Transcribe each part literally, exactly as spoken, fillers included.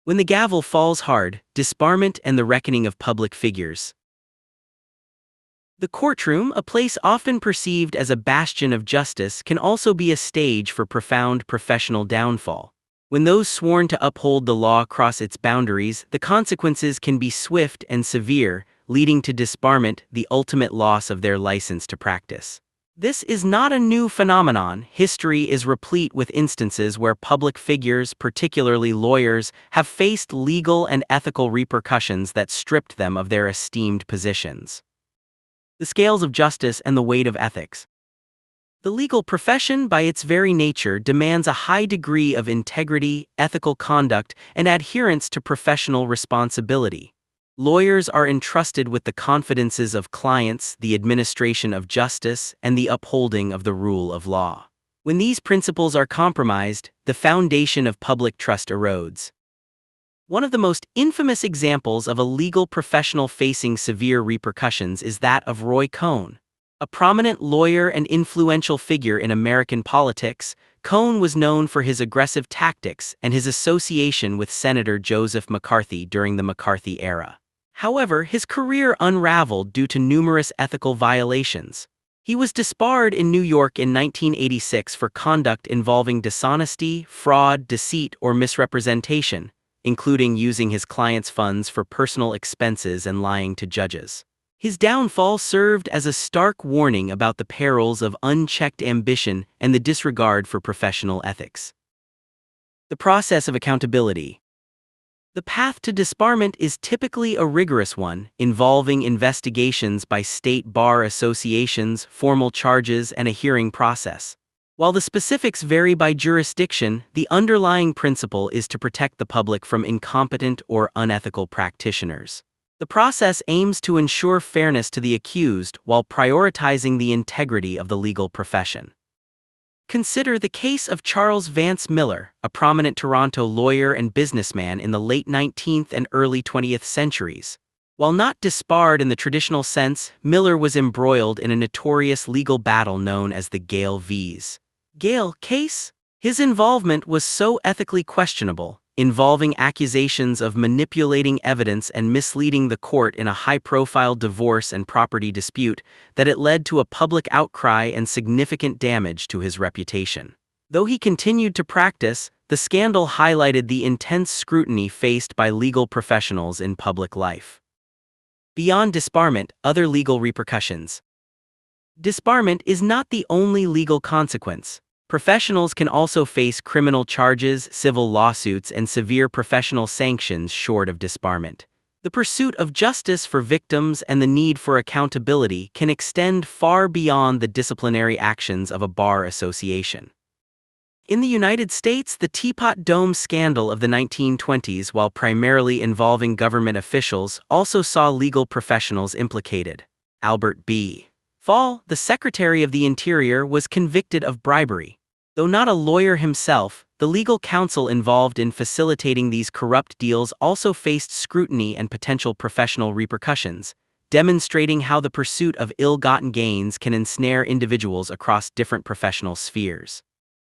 When the gavel falls hard, disbarment and the reckoning of public figures. The courtroom, a place often perceived as a bastion of justice, can also be a stage for profound professional downfall. When those sworn to uphold the law cross its boundaries, the consequences can be swift and severe, leading to disbarment, the ultimate loss of their license to practice. This is not a new phenomenon. History is replete with instances where public figures, particularly lawyers, have faced legal and ethical repercussions that stripped them of their esteemed positions. The scales of justice and the weight of ethics. The legal profession, by its very nature, demands a high degree of integrity, ethical conduct, and adherence to professional responsibility. Lawyers are entrusted with the confidences of clients, the administration of justice, and the upholding of the rule of law. When these principles are compromised, the foundation of public trust erodes. One of the most infamous examples of a legal professional facing severe repercussions is that of Roy Cohn. A prominent lawyer and influential figure in American politics, Cohn was known for his aggressive tactics and his association with Senator Joseph McCarthy during the McCarthy era. However, his career unraveled due to numerous ethical violations. He was disbarred in New York in nineteen eighty-six for conduct involving dishonesty, fraud, deceit, or misrepresentation, including using his clients' funds for personal expenses and lying to judges. His downfall served as a stark warning about the perils of unchecked ambition and the disregard for professional ethics. The process of accountability. The path to disbarment is typically a rigorous one, involving investigations by state bar associations, formal charges, and a hearing process. While the specifics vary by jurisdiction, the underlying principle is to protect the public from incompetent or unethical practitioners. The process aims to ensure fairness to the accused while prioritizing the integrity of the legal profession. Consider the case of Charles Vance Miller, a prominent Toronto lawyer and businessman in the late nineteenth and early twentieth centuries. While not disbarred in the traditional sense, Miller was embroiled in a notorious legal battle known as the Gale v. Gale case. His involvement was so ethically questionable, involving accusations of manipulating evidence and misleading the court in a high-profile divorce and property dispute, that it led to a public outcry and significant damage to his reputation. Though he continued to practice, the scandal highlighted the intense scrutiny faced by legal professionals in public life. Beyond disbarment, other legal repercussions. Disbarment is not the only legal consequence. Professionals can also face criminal charges, civil lawsuits, and severe professional sanctions short of disbarment. The pursuit of justice for victims and the need for accountability can extend far beyond the disciplinary actions of a bar association. In the United States, the Teapot Dome scandal of the nineteen twenties, while primarily involving government officials, also saw legal professionals implicated. Albert B. Fall, the Secretary of the Interior, was convicted of bribery. Though not a lawyer himself, the legal counsel involved in facilitating these corrupt deals also faced scrutiny and potential professional repercussions, demonstrating how the pursuit of ill-gotten gains can ensnare individuals across different professional spheres.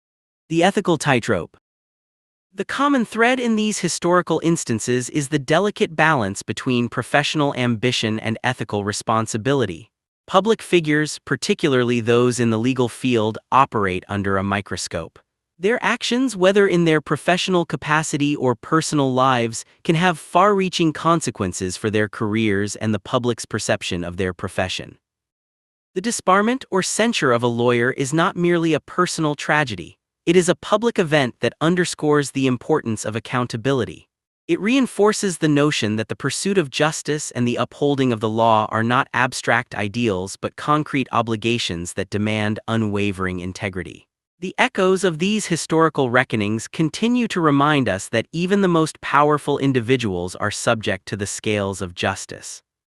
The ethical tightrope. The common thread in these historical instances is the delicate balance between professional ambition and ethical responsibility. Public figures, particularly those in the legal field, operate under a microscope. Their actions, whether in their professional capacity or personal lives, can have far-reaching consequences for their careers and the public's perception of their profession. The disbarment or censure of a lawyer is not merely a personal tragedy. It is a public event that underscores the importance of accountability. It reinforces the notion that the pursuit of justice and the upholding of the law are not abstract ideals but concrete obligations that demand unwavering integrity. The echoes of these historical reckonings continue to remind us that even the most powerful individuals are subject to the scales of justice.